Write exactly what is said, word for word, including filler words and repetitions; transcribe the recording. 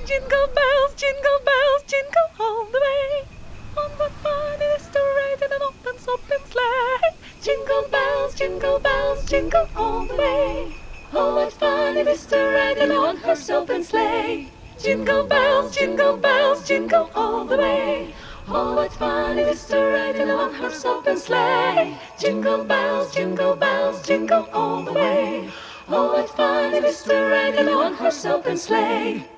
Jingle bells, jingle bells, jingle all the way. Oh, what fun it is to ride in an open, open sleigh. Jingle bells, jingle bells, jingle all the way. Oh, what fun it is to ride in a one-horse open sleigh. Jingle bells, jingle bells, jingle all the way. Oh, what fun it is to ride in a one-horse open sleigh. Jingle bells, jingle bells, jingle all the way. Oh, what fun it is to ride in a one-horse open sleigh.